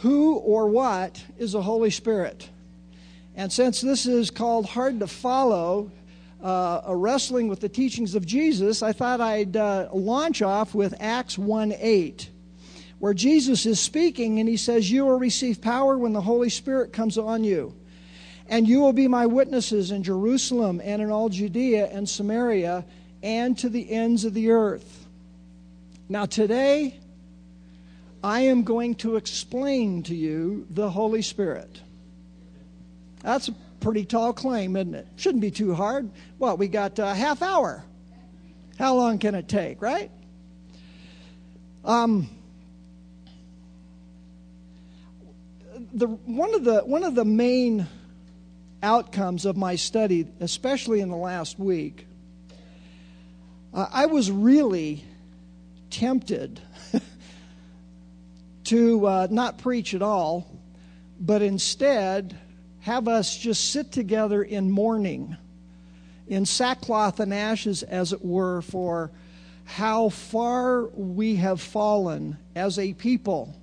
who or what is the Holy Spirit? And since this is called Hard to Follow, a wrestling with the teachings of Jesus, I thought I'd launch off with Acts 1:8, where Jesus is speaking and he says, "You will receive power when the Holy Spirit comes on you. And you will be my witnesses in Jerusalem and in all Judea and Samaria and to the ends of the earth." Now today, I am going to explain to you the Holy Spirit. That's a pretty tall claim, isn't it? Shouldn't be too hard. Well, we got a half hour. How long can it take, right? One of the main outcomes of my study, especially in the last week, I was really tempted to not preach at all, but instead have us just sit together in mourning, in sackcloth and ashes, as it were, for how far we have fallen as a people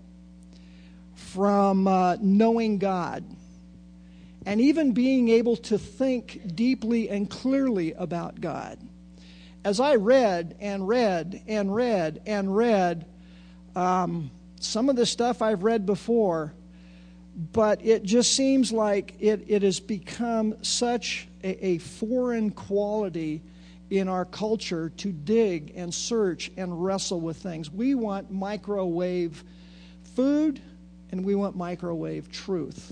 from knowing God and even being able to think deeply and clearly about God. As I read and read and read and read, some of the stuff I've read before, but it just seems like it has become such a foreign quality in our culture to dig and search and wrestle with things. We want microwave food and we want microwave truth.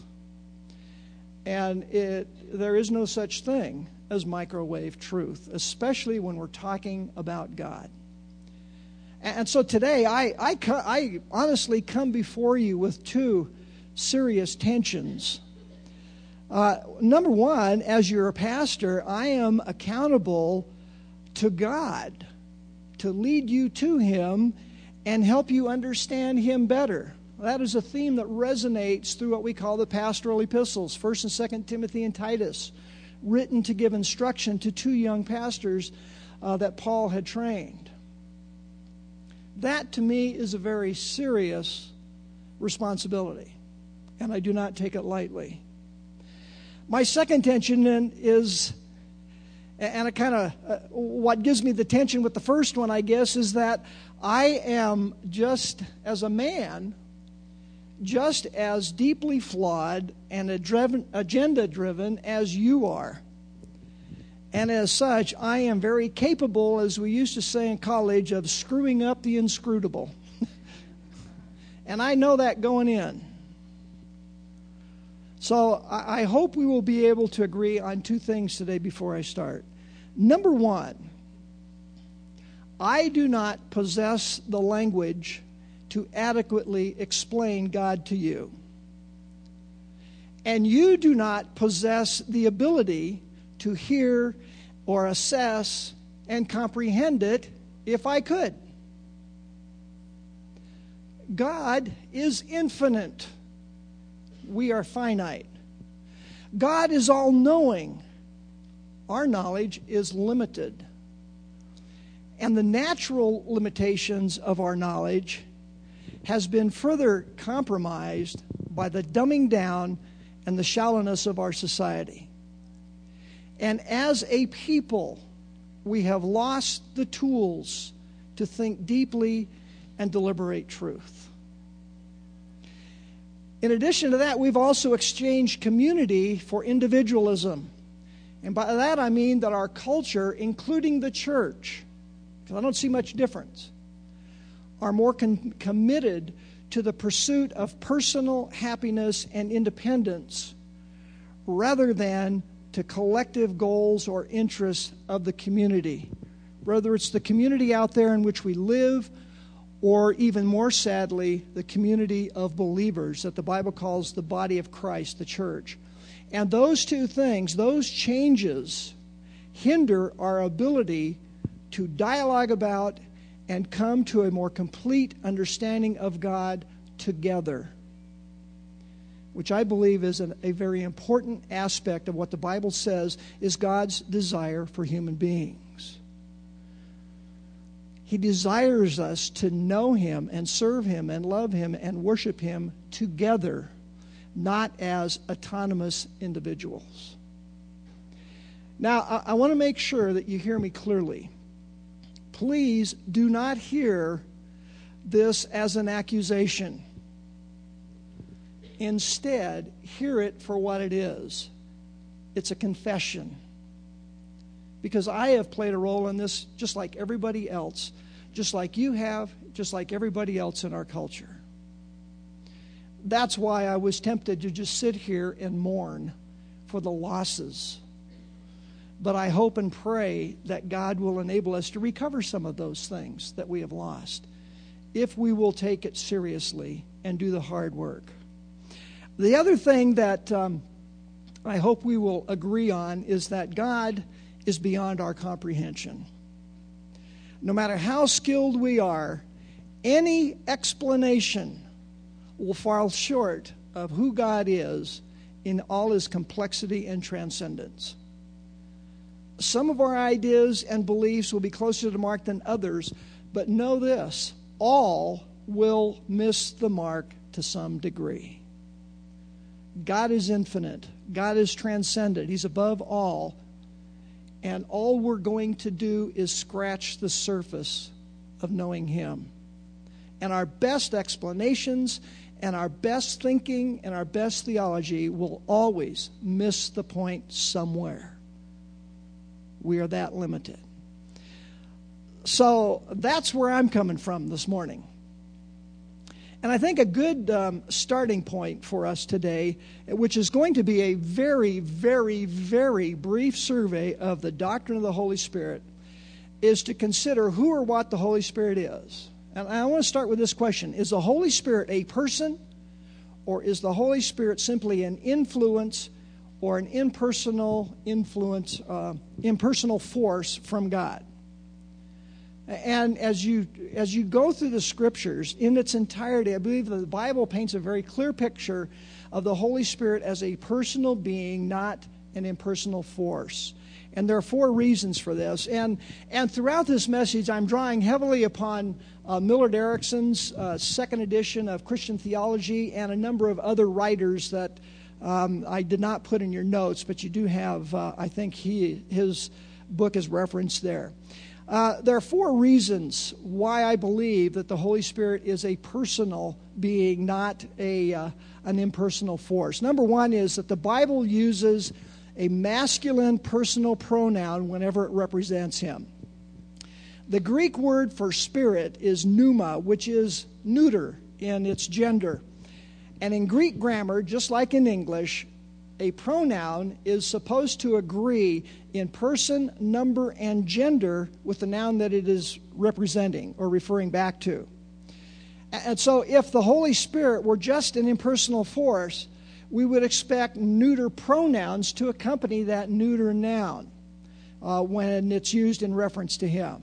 And there is no such thing as microwave truth, especially when we're talking about God. And so today, I honestly come before you with two serious tensions. Number one, as you're a pastor, I am accountable to God to lead you to Him and help you understand Him better. That is a theme that resonates through what we call the pastoral epistles, 1st and 2nd Timothy and Titus, written to give instruction to two young pastors that Paul had trained. That, to me, is a very serious responsibility, and I do not take it lightly. My second tension then is, and what gives me the tension with the first one, I guess, is that I am just, as a man, just as deeply flawed and agenda-driven as you are. And as such, I am very capable, as we used to say in college, of screwing up the inscrutable. And I know that going in. So I hope we will be able to agree on two things today before I start. Number one, I do not possess the language to adequately explain God to you. And you do not possess the ability to hear or assess and comprehend it if I could. God is infinite. We are finite. God is all-knowing. Our knowledge is limited. And the natural limitations of our knowledge has been further compromised by the dumbing down and the shallowness of our society. And as a people, we have lost the tools to think deeply and deliberate truth. In addition to that, we've also exchanged community for individualism. And by that I mean that our culture, including the church, because I don't see much difference, are more committed to the pursuit of personal happiness and independence rather than to collective goals or interests of the community. Whether it's the community out there in which we live, or even more sadly, the community of believers that the Bible calls the body of Christ, the church. And those two things, those changes, hinder our ability to dialogue about and come to a more complete understanding of God together, which I believe is a very important aspect of what the Bible says is God's desire for human beings. He desires us to know Him and serve Him and love Him and worship Him together, not as autonomous individuals. Now, I want to make sure that you hear me clearly. Please do not hear this as an accusation. Instead, hear it for what it is. It's a confession. Because I have played a role in this just like everybody else, just like you have, just like everybody else in our culture. That's why I was tempted to just sit here and mourn for the losses. But I hope and pray that God will enable us to recover some of those things that we have lost, if we will take it seriously and do the hard work. The other thing that I hope we will agree on is that God is beyond our comprehension. No matter how skilled we are, any explanation will fall short of who God is in all His complexity and transcendence. Some of our ideas and beliefs will be closer to the mark than others, but know this, all will miss the mark to some degree. God is infinite. God is transcendent. He's above all. And all we're going to do is scratch the surface of knowing Him. And our best explanations and our best thinking and our best theology will always miss the point somewhere. We are that limited. So that's where I'm coming from this morning. And I think a good starting point for us today, which is going to be a very, very, very brief survey of the doctrine of the Holy Spirit, is to consider who or what the Holy Spirit is. And I want to start with this question. Is the Holy Spirit a person, or is the Holy Spirit simply an influence or an impersonal influence, impersonal force from God? And as you go through the Scriptures in its entirety, I believe that the Bible paints a very clear picture of the Holy Spirit as a personal being, not an impersonal force. And there are 4 reasons for this. And throughout this message, I'm drawing heavily upon Millard Erickson's second edition of Christian Theology and a number of other writers that I did not put in your notes, but you do have, I think his book is referenced there. There are 4 reasons why I believe that the Holy Spirit is a personal being, not an impersonal force. Number 1 is that the Bible uses a masculine personal pronoun whenever it represents Him. The Greek word for spirit is pneuma, which is neuter in its gender. And in Greek grammar, just like in English, a pronoun is supposed to agree in person, number, and gender with the noun that it is representing or referring back to. And so if the Holy Spirit were just an impersonal force, we would expect neuter pronouns to accompany that neuter noun when it's used in reference to Him.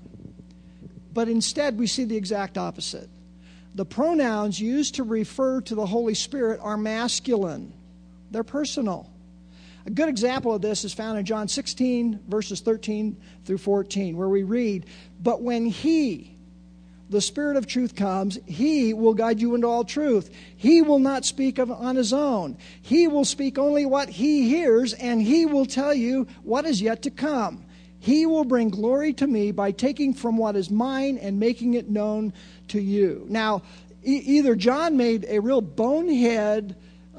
But instead, we see the exact opposite. The pronouns used to refer to the Holy Spirit are masculine. They're personal. A good example of this is found in John 16, verses 13 through 14, where we read, "But when He, the Spirit of truth, comes, He will guide you into all truth. He will not speak on His own. He will speak only what He hears, and He will tell you what is yet to come. He will bring glory to Me by taking from what is mine and making it known to you." Now, either John made a real bonehead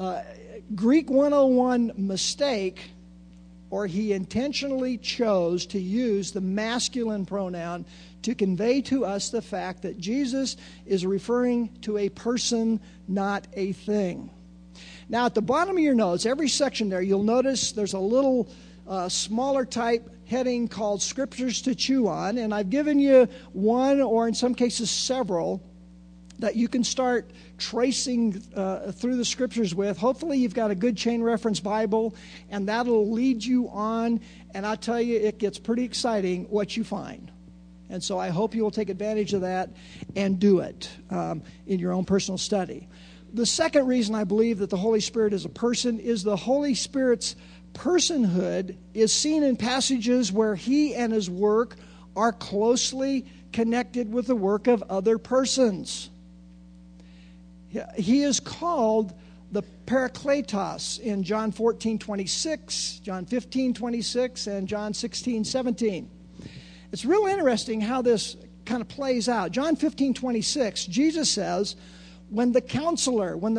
Greek 101 mistake, or he intentionally chose to use the masculine pronoun to convey to us the fact that Jesus is referring to a person, not a thing. Now, at the bottom of your notes, every section there, you'll notice there's a little smaller type heading called Scriptures to Chew On, and I've given you one, or in some cases several, that you can start tracing through the Scriptures with. Hopefully you've got a good chain reference Bible, and that'll lead you on. And I'll tell you, it gets pretty exciting what you find. And so I hope you will take advantage of that and do it in your own personal study. The second reason I believe that the Holy Spirit is a person is the Holy Spirit's personhood is seen in passages where He and His work are closely connected with the work of other persons. He is called the Parakletos in John 14:26, John 15:26, and John 16:17. It's real interesting how this kind of plays out. John 15:26, Jesus says, when the counselor, when the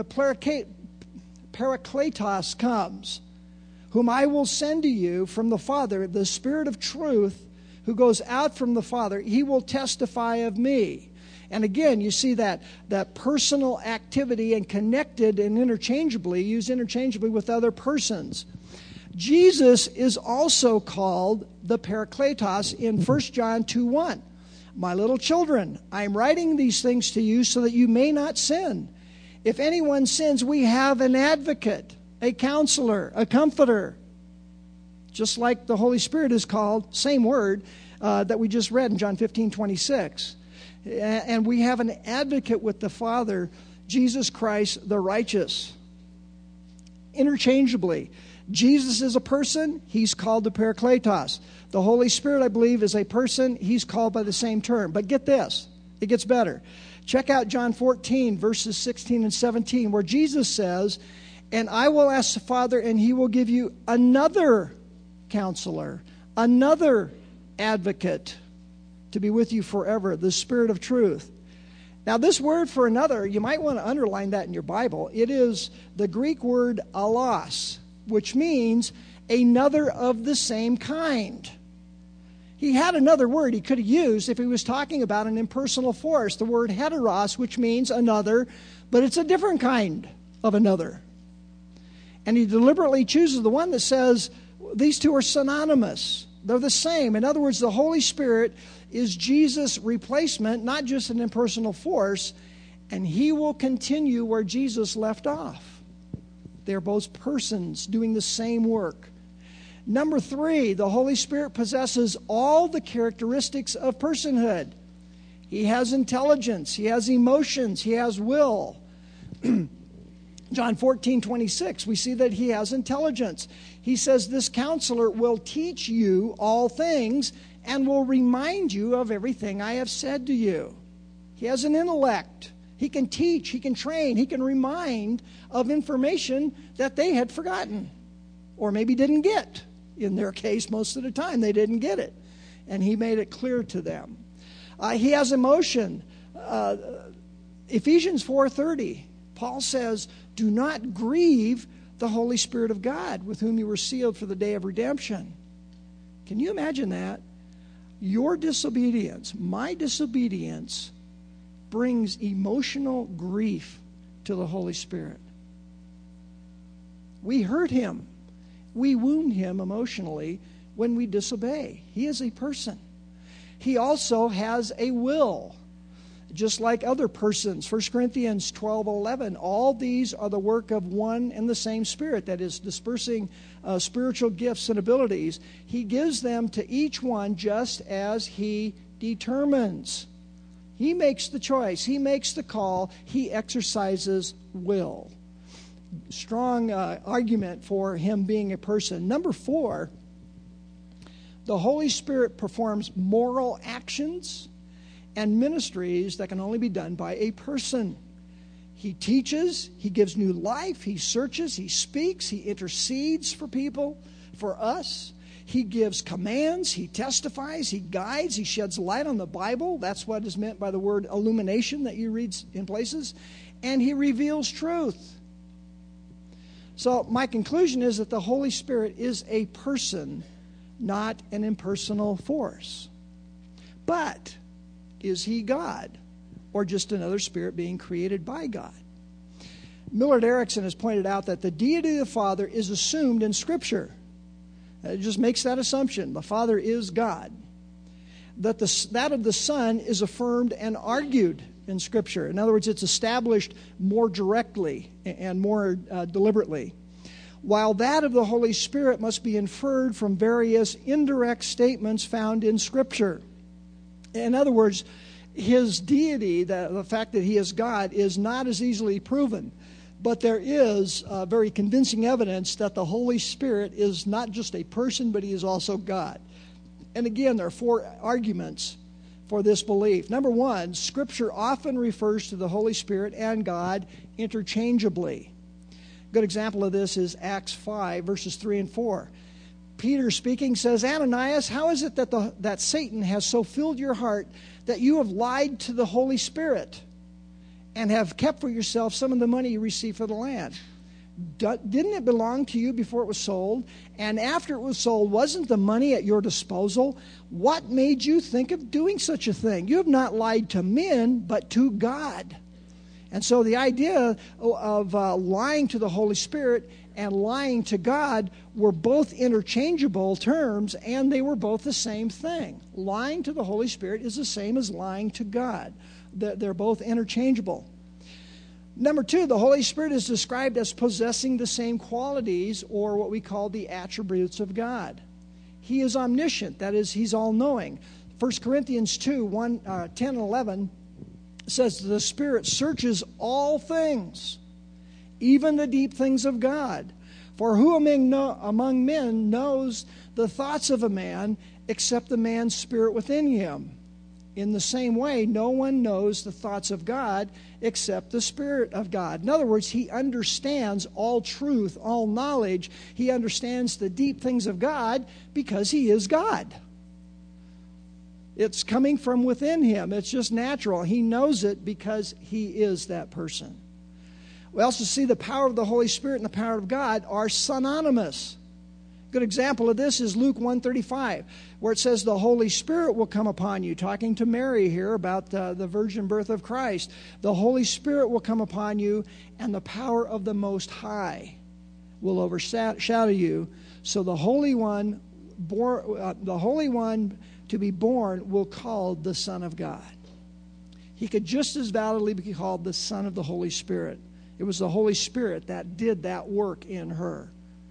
Parakletos comes, whom I will send to you from the Father, the Spirit of truth, who goes out from the Father, he will testify of me. And again, you see that personal activity and connected and used interchangeably with other persons. Jesus is also called the Parakletos in 1 John 2:1. My little children, I am writing these things to you so that you may not sin. If anyone sins, we have an advocate, a counselor, a comforter. Just like the Holy Spirit is called, same word that we just read in John 15:26. And we have an advocate with the Father, Jesus Christ the righteous. Interchangeably, Jesus is a person, he's called the Parakletos. The Holy Spirit, I believe, is a person, he's called by the same term. But get this, it gets better. Check out John 14, verses 16 and 17, where Jesus says, and I will ask the Father, and he will give you another counselor, another advocate, to be with you forever, the Spirit of truth. Now, this word for another, you might want to underline that in your Bible. It is the Greek word allos, which means another of the same kind. He had another word he could have used if he was talking about an impersonal force, the word heteros, which means another, but it's a different kind of another. And he deliberately chooses the one that says these two are synonymous. They're the same. In other words, the Holy Spirit is Jesus' replacement, not just an impersonal force, and he will continue where Jesus left off. They're both persons doing the same work. Number 3, the Holy Spirit possesses all the characteristics of personhood. He has intelligence, he has emotions, he has will. John 14:26, we see that he has intelligence. He says this counselor will teach you all things and will remind you of everything I have said to you. He has an intellect. He can teach, he can train, he can remind of information that they had forgotten or maybe didn't get. In their case, most of the time, they didn't get it. And he made it clear to them. He has emotion. Ephesians 4:30, Paul says, do not grieve the Holy Spirit of God, with whom you were sealed for the day of redemption. Can you imagine that? Your disobedience, my disobedience, brings emotional grief to the Holy Spirit. We hurt him. We wound him emotionally when we disobey. He is a person. He also has a will, just like other persons. 1 Corinthians 12:11, all these are the work of one and the same Spirit, that is, dispersing spiritual gifts and abilities. He gives them to each one just as he determines. He makes the choice. He makes the call. He exercises will. Strong argument for him being a person. Number 4, the Holy Spirit performs moral actions and ministries that can only be done by a person. He teaches, he gives new life, he searches, he speaks, he intercedes for people, for us. He gives commands, he testifies, he guides, he sheds light on the Bible. That's what is meant by the word illumination that you read in places. And he reveals truth. So my conclusion is that the Holy Spirit is a person, not an impersonal force. But is he God, or just another spirit being created by God? Millard Erickson has pointed out that the deity of the Father is assumed in Scripture. It just makes that assumption. The Father is God. That that of the Son is affirmed and argued in Scripture. In other words, it's established more directly and more deliberately. While that of the Holy Spirit must be inferred from various indirect statements found in Scripture. In other words, his deity, the fact that he is God, is not as easily proven. But there is very convincing evidence that the Holy Spirit is not just a person, but he is also God. And again, there are 4 arguments for this belief. Number one, Scripture often refers to the Holy Spirit and God interchangeably. A good example of this is Acts 5, verses 3 and 4. Peter speaking says, Ananias, how is it that Satan has so filled your heart that you have lied to the Holy Spirit and have kept for yourself some of the money you received for the land? Didn't it belong to you before it was sold? And after it was sold, wasn't the money at your disposal? What made you think of doing such a thing? You have not lied to men, but to God. And so the idea of lying to the Holy Spirit and lying to God were both interchangeable terms, and they were both the same thing. Lying to the Holy Spirit is the same as lying to God. They're both interchangeable. Number two, the Holy Spirit is described as possessing the same qualities, or what we call the attributes of God. He is omniscient, that is, He's all-knowing. 1 Corinthians 2, 10 and 11 says, the Spirit searches all things, even the deep things of God. For who among men knows the thoughts of a man except the man's spirit within him? In the same way, no one knows the thoughts of God except the Spirit of God. In other words, He understands all truth, all knowledge. He understands the deep things of God because He is God. It's coming from within Him. It's just natural. He knows it because He is that person. We also see the power of the Holy Spirit and the power of God are synonymous. A good example of this is Luke 1:35, where it says the Holy Spirit will come upon you, talking to Mary here about the virgin birth of Christ. The Holy Spirit will come upon you, and the power of the Most High will overshadow you. So the Holy One to be born will be called the Son of God. He could just as validly be called the Son of the Holy Spirit. It was the Holy Spirit that did that work in her.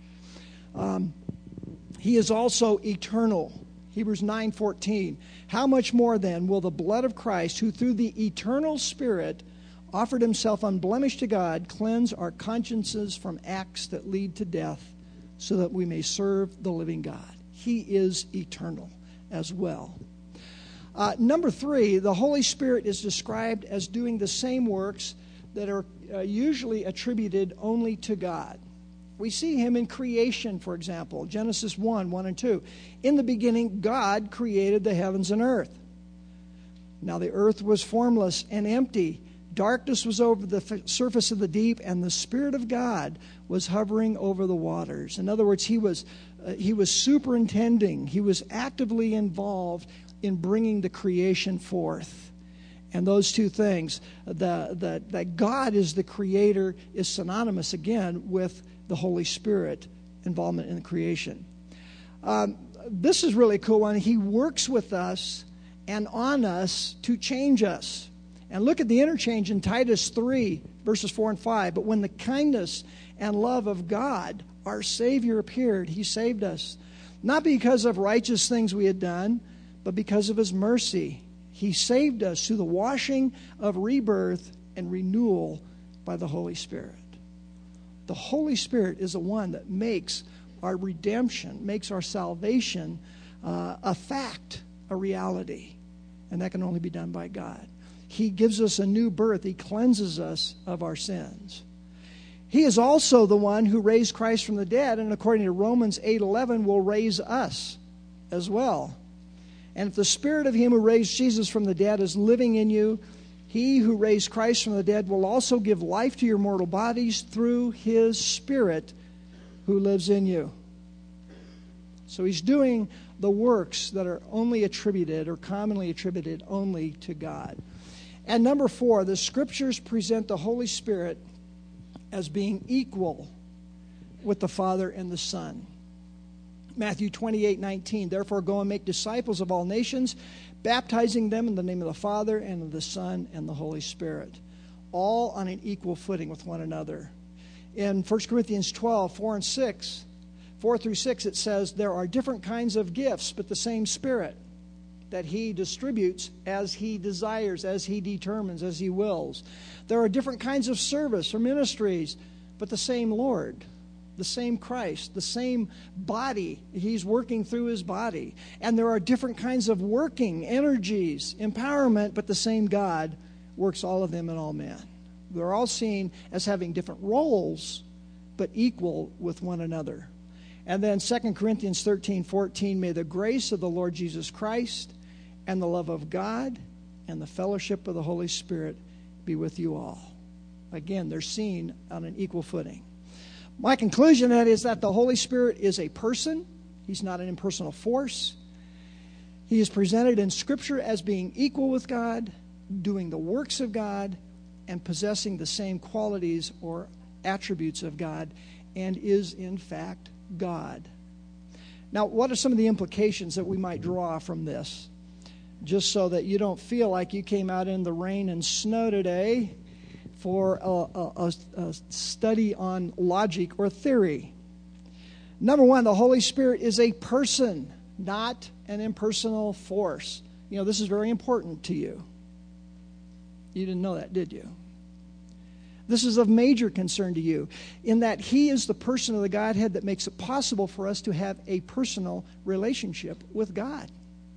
He is also eternal. Hebrews 9:14. How much more then will the blood of Christ, who through the eternal Spirit offered Himself unblemished to God, cleanse our consciences from acts that lead to death, so that we may serve the living God? He is eternal as well. Number three, the Holy Spirit is described as doing the same works that are usually attributed only to God. We see Him in creation, for example, Genesis 1 and 2. In the beginning, God created the heavens and earth. Now the earth was formless and empty. Darkness was over the surface of the deep, and the Spirit of God was hovering over the waters. In other words, He was superintending. He was actively involved in bringing the creation forth. And those two things, that God is the creator, is synonymous again with the Holy Spirit involvement in the creation. This is really a cool one. He works with us and on us to change us. And look at the interchange in Titus 3, verses 4 and 5. But when the kindness and love of God, our Savior, appeared, He saved us, not because of righteous things we had done, but because of His mercy. He saved us through the washing of rebirth and renewal by the Holy Spirit. The Holy Spirit is the one that makes our redemption, makes our salvation a fact, a reality. And that can only be done by God. He gives us a new birth. He cleanses us of our sins. He is also the one who raised Christ from the dead, and according to Romans 8:11, will raise us as well. And if the Spirit of Him who raised Jesus from the dead is living in you, He who raised Christ from the dead will also give life to your mortal bodies through His Spirit who lives in you. So He's doing the works that are only attributed or commonly attributed only to God. And number four, the Scriptures present the Holy Spirit as being equal with the Father and the Son. Matthew 28:19, therefore go and make disciples of all nations, baptizing them in the name of the Father and of the Son and the Holy Spirit, all on an equal footing with one another. In 1 Corinthians 12, 4 through 6, it says, there are different kinds of gifts, but the same Spirit that He distributes as He desires, as He determines, as He wills. There are different kinds of service or ministries, but the same Lord. the same Christ, the same body. He's working through his body. And there are different kinds of working energies, empowerment, but the same God works all of them in all men. They're all seen as having different roles, but equal with one another. And then 2 Corinthians 13:14, may the grace of the Lord Jesus Christ and the love of God and the fellowship of the Holy Spirit be with you all. Again, they're seen on an equal footing. My conclusion is that the Holy Spirit is a person. He's not an impersonal force. He is presented in Scripture as being equal with God, doing the works of God, and possessing the same qualities or attributes of God, and is in fact God. Now, what are some of the implications that we might draw from this? Just so that you don't feel like you came out in the rain and snow today for a study on logic or theory. Number one, the Holy Spirit is a person, not an impersonal force. You know, this is very important to you. You didn't know that, did you? This is of major concern to you, in that he is the person of the Godhead that makes it possible for us to have a personal relationship with God.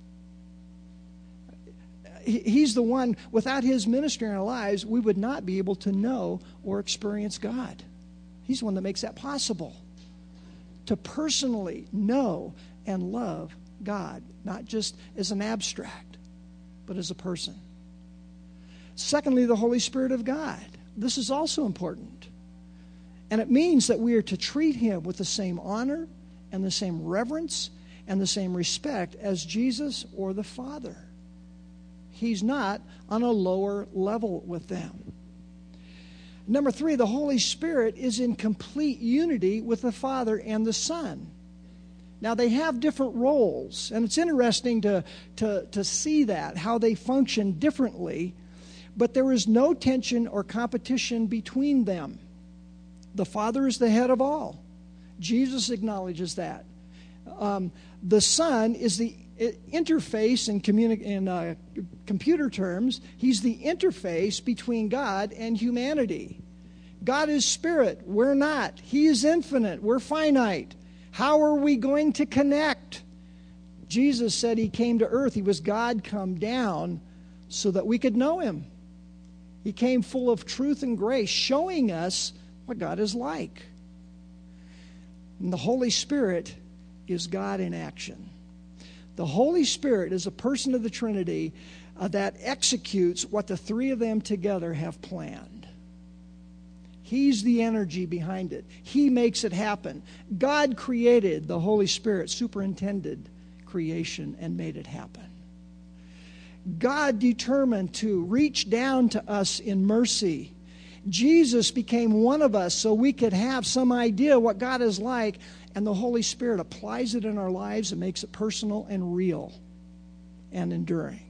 He's the one, without his ministry in our lives, we would not be able to know or experience God. He's the one that makes that possible. To personally know and love God, not just as an abstract, but as a person. Secondly, the Holy Spirit of God. This is also important. And it means that we are to treat him with the same honor and the same reverence and the same respect as Jesus or the Father. He's not on a lower level with them. Number three, the Holy Spirit is in complete unity with the Father and the Son. Now, they have different roles, and it's interesting to see that, how they function differently, but there is no tension or competition between them. The Father is the head of all. Jesus acknowledges that. The Son is the interface in computer terms. He's the interface between God and humanity. God is spirit. We're not. He is infinite. We're finite. How are we going to connect? Jesus said he came to earth. He was God come down so that we could know him. He came full of truth and grace, showing us what God is like. And the Holy Spirit is God in action. The Holy Spirit is a person of the Trinity that executes what the three of them together have planned. He's the energy behind it. He makes it happen. God created the Holy Spirit, superintended creation, and made it happen. God determined to reach down to us in mercy. Jesus became one of us so we could have some idea what God is like, and the Holy Spirit applies it in our lives and makes it personal and real and enduring.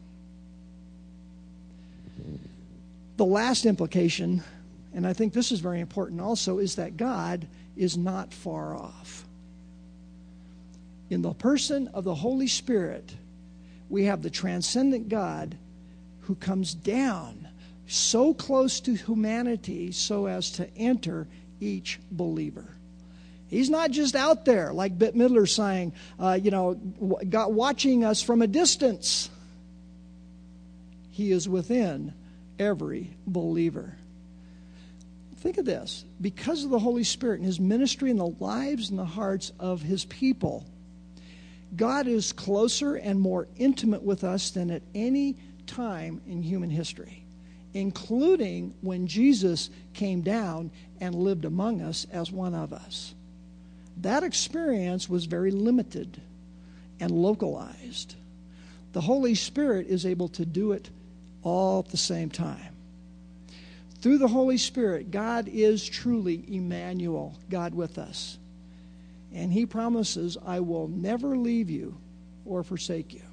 The last implication, and I think this is very important also, is that God is not far off. In the person of the Holy Spirit, we have the transcendent God who comes down so close to humanity so as to enter each believer. He's not just out there, like Bette Midler saying, God watching us from a distance. He is within every believer. Think of this. Because of the Holy Spirit and his ministry in the lives and the hearts of his people, God is closer and more intimate with us than at any time in human history, including when Jesus came down and lived among us as one of us. That experience was very limited and localized. The Holy Spirit is able to do it all at the same time. Through the Holy Spirit, God is truly Emmanuel, God with us. And he promises, I will never leave you or forsake you.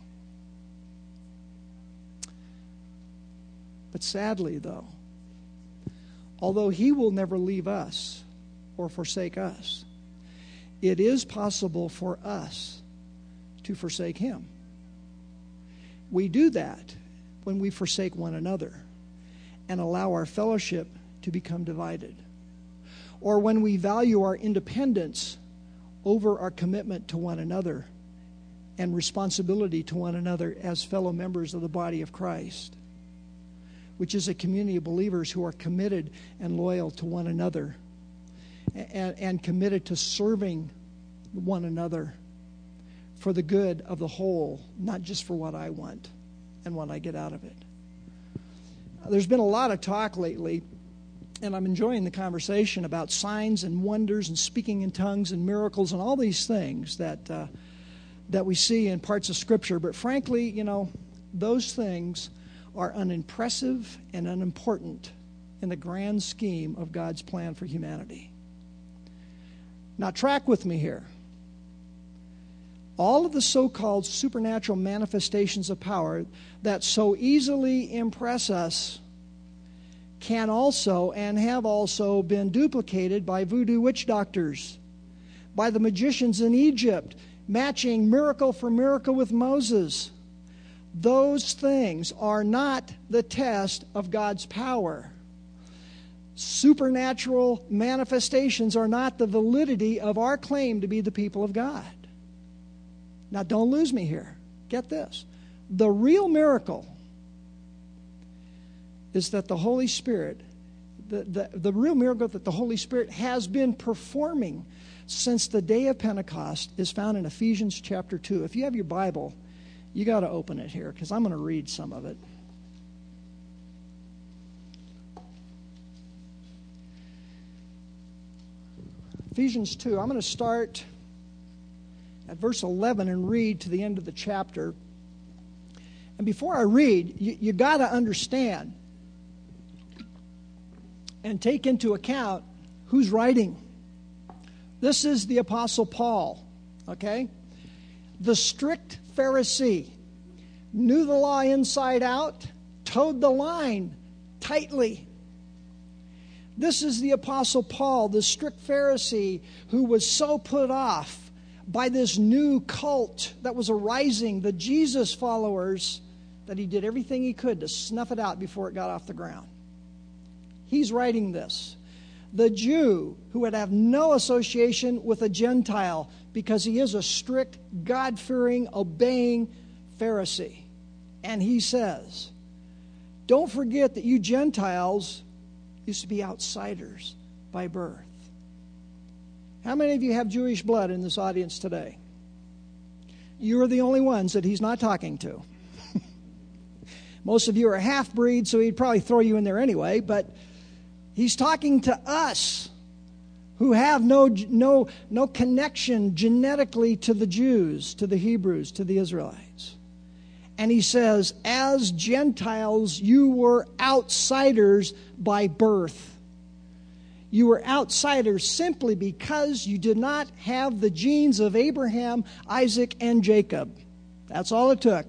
But sadly, though, although he will never leave us or forsake us, it is possible for us to forsake him. We do that when we forsake one another and allow our fellowship to become divided. or when we value our independence over our commitment to one another and responsibility to one another as fellow members of the body of Christ, which is a community of believers who are committed and loyal to one another and committed to serving one another for the good of the whole, not just for what I want and what I get out of it. There's been a lot of talk lately, and I'm enjoying the conversation about signs and wonders and speaking in tongues and miracles and all these things that we see in parts of Scripture. But frankly, those things are unimpressive and unimportant in the grand scheme of God's plan for humanity. Now, track with me here. All of the so-called supernatural manifestations of power that so easily impress us can also and have also been duplicated by voodoo witch doctors, by the magicians in Egypt, matching miracle for miracle with Moses. Those things are not the test of God's power. Supernatural manifestations are not the validity of our claim to be the people of God. Now, don't lose me here. Get this. The real miracle is that the Holy Spirit, the real miracle that the Holy Spirit has been performing since the day of Pentecost is found in Ephesians chapter 2. If you have your Bible, you got to open it here because I'm going to read some of it. Ephesians 2, I'm going to start at verse 11 and read to the end of the chapter. And before I read, you got to understand and take into account who's writing. This is the Apostle Paul, okay? The strict Pharisee, knew the law inside out, towed the line tightly. This is the Apostle Paul, the strict Pharisee who was so put off by this new cult that was arising, the Jesus followers, that he did everything he could to snuff it out before it got off the ground. He's writing this. The Jew who would have no association with a Gentile because he is a strict, God-fearing, obeying Pharisee. And he says, don't forget that you Gentiles used to be outsiders by birth. How many of you have Jewish blood in this audience today? You are the only ones that he's not talking to. Most of you are half-breed, so he'd probably throw you in there anyway, but he's talking to us who have no connection genetically to the Jews, to the Hebrews, to the Israelites. And he says, as Gentiles, you were outsiders by birth. You were outsiders simply because you did not have the genes of Abraham, Isaac, and Jacob. That's all it took.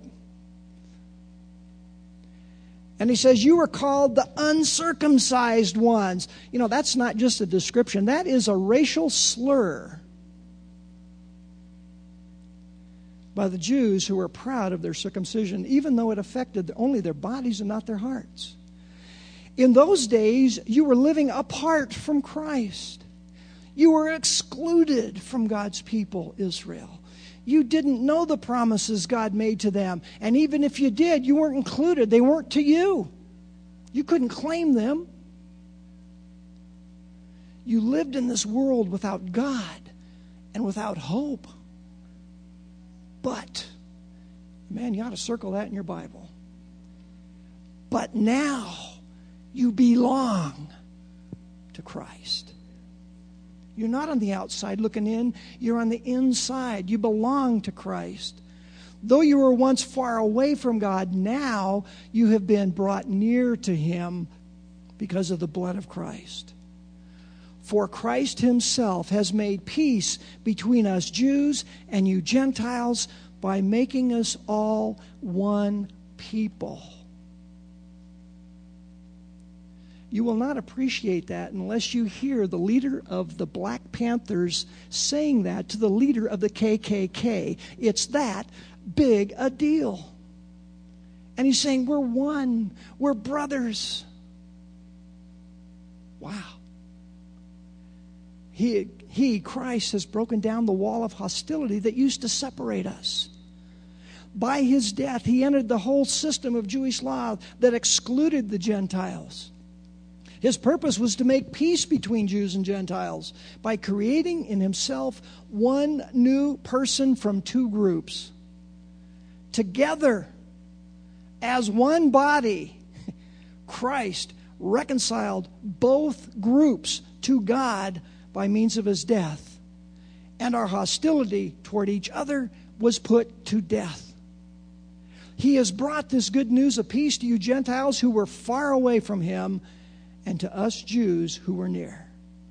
And he says, you were called the uncircumcised ones. That's not just a description. That is a racial slur by the Jews who were proud of their circumcision, even though it affected only their bodies and not their hearts. In those days, you were living apart from Christ. You were excluded from God's people, Israel. You didn't know the promises God made to them. And even if you did, you weren't included. They weren't to you. You couldn't claim them. You lived in this world without God and without hope. But, man, you ought to circle that in your Bible. But now you belong to Christ. You're not on the outside looking in. You're on the inside. You belong to Christ. Though you were once far away from God, now you have been brought near to Him because of the blood of Christ. For Christ Himself has made peace between us Jews and you Gentiles by making us all one people. You will not appreciate that unless you hear the leader of the Black Panthers saying that to the leader of the KKK. It's that big a deal. And he's saying, we're one. We're brothers. Wow. He, Christ, has broken down the wall of hostility that used to separate us. By his death, he entered the whole system of Jewish law that excluded the Gentiles. His purpose was to make peace between Jews and Gentiles by creating in himself one new person from two groups. Together, as one body, Christ reconciled both groups to God by means of his death, and our hostility toward each other was put to death. He has brought this good news of peace to you Gentiles who were far away from him, and to us Jews who were near.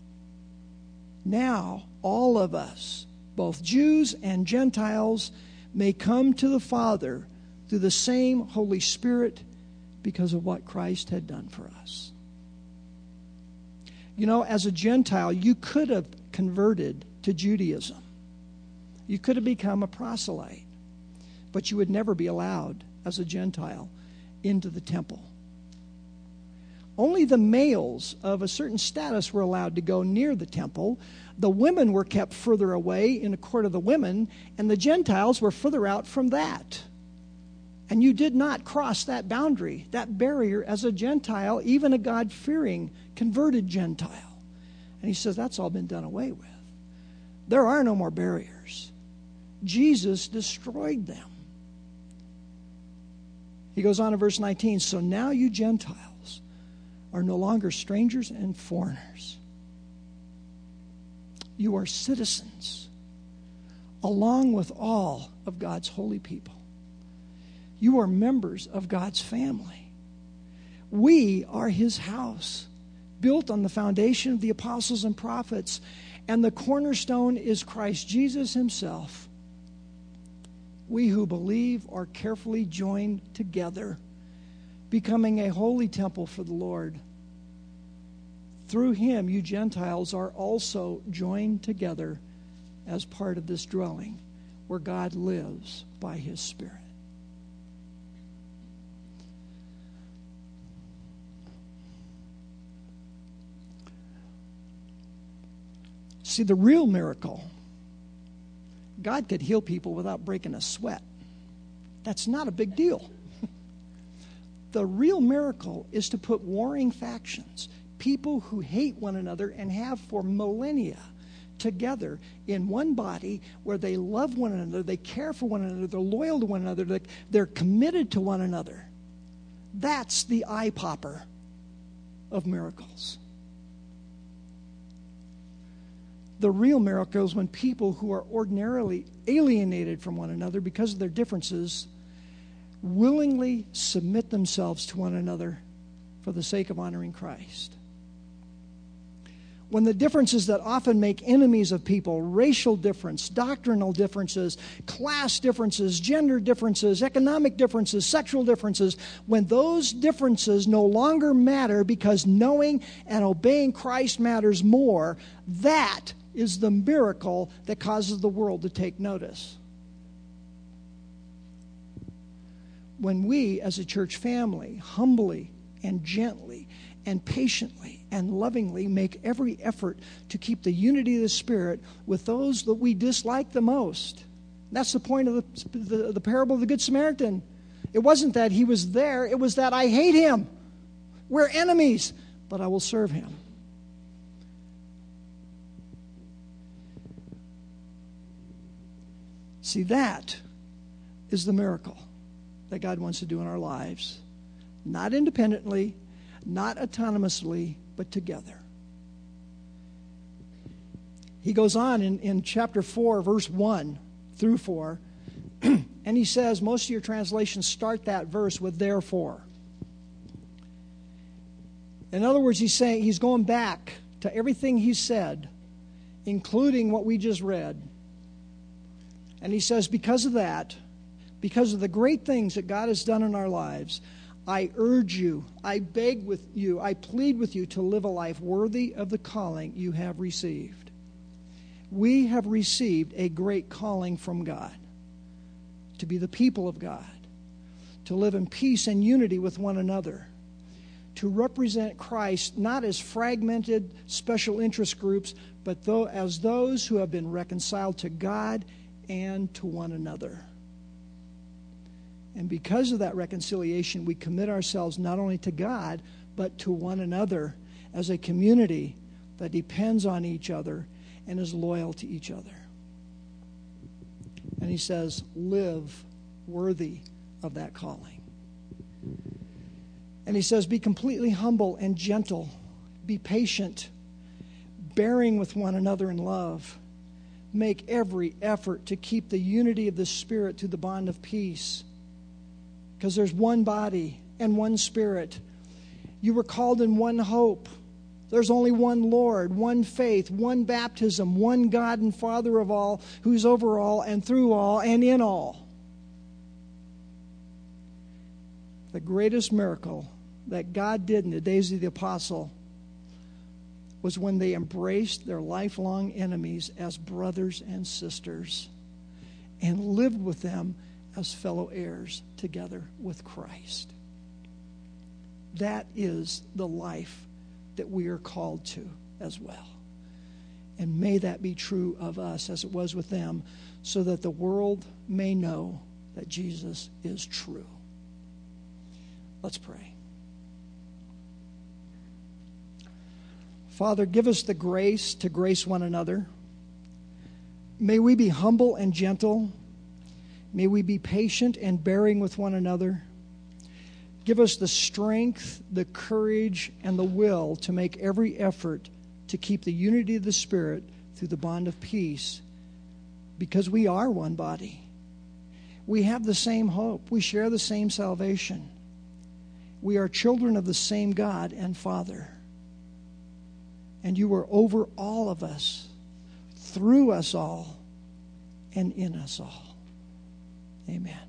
Now, all of us, both Jews and Gentiles, may come to the Father through the same Holy Spirit because of what Christ had done for us. You know, as a Gentile, you could have converted to Judaism. You could have become a proselyte. But you would never be allowed, as a Gentile, into the temple. Only the males of a certain status were allowed to go near the temple. The women were kept further away in the court of the women, and the Gentiles were further out from that. And you did not cross that boundary, that barrier, as a Gentile, even a God-fearing, converted Gentile. And he says that's all been done away with. There are no more barriers. Jesus destroyed them. He goes on in verse 19, so now you Gentiles are no longer strangers and foreigners. You are citizens, along with all of God's holy people. You are members of God's family. We are his house, built on the foundation of the apostles and prophets, and the cornerstone is Christ Jesus himself. We who believe are carefully joined together, becoming a holy temple for the Lord. Through him, you Gentiles are also joined together as part of this dwelling where God lives by his Spirit. See, the real miracle, God could heal people without breaking a sweat. That's not a big deal. The real miracle is to put warring factions, people who hate one another and have for millennia, together in one body where they love one another, they care for one another, they're loyal to one another, they're committed to one another. That's the eye popper of miracles. The real miracle is when people who are ordinarily alienated from one another because of their differences willingly submit themselves to one another for the sake of honoring Christ. When the differences that often make enemies of people, racial difference, doctrinal differences, class differences, gender differences, economic differences, sexual differences, when those differences no longer matter because knowing and obeying Christ matters more, that is the miracle that causes the world to take notice. When we, as a church family, humbly and gently and patiently and lovingly make every effort to keep the unity of the Spirit with those that we dislike the most. That's the point of the parable of the Good Samaritan. It wasn't that he was there, it was that I hate him. We're enemies, but I will serve him. See, that is the miracle that God wants to do in our lives. Not independently, not autonomously, but together. He goes on in chapter 4, verse 1 through 4, and he says, most of your translations start that verse with therefore. In other words, he's going back to everything he said, including what we just read. And he says, because of that, because of the great things that God has done in our lives, I urge you, I beg with you, I plead with you to live a life worthy of the calling you have received. We have received a great calling from God to be the people of God, to live in peace and unity with one another, to represent Christ, not as fragmented special interest groups, but as those who have been reconciled to God and to one another. And because of that reconciliation, we commit ourselves not only to God, but to one another as a community that depends on each other and is loyal to each other. And he says, live worthy of that calling. And he says, be completely humble and gentle. Be patient, bearing with one another in love. Make every effort to keep the unity of the Spirit through the bond of peace. Because there's one body and one Spirit. You were called in one hope. There's only one Lord, one faith, one baptism, one God and Father of all, who's over all and through all and in all. The greatest miracle that God did in the days of the apostle was when they embraced their lifelong enemies as brothers and sisters and lived with them as fellow heirs together with Christ. That is the life that we are called to as well. And may that be true of us as it was with them, so that the world may know that Jesus is true. Let's pray. Father, give us the grace to grace one another. May we be humble and gentle. May we be patient and bearing with one another. Give us the strength, the courage, and the will to make every effort to keep the unity of the Spirit through the bond of peace, because we are one body. We have the same hope. We share the same salvation. We are children of the same God and Father. And you are over all of us, through us all, and in us all. Amen.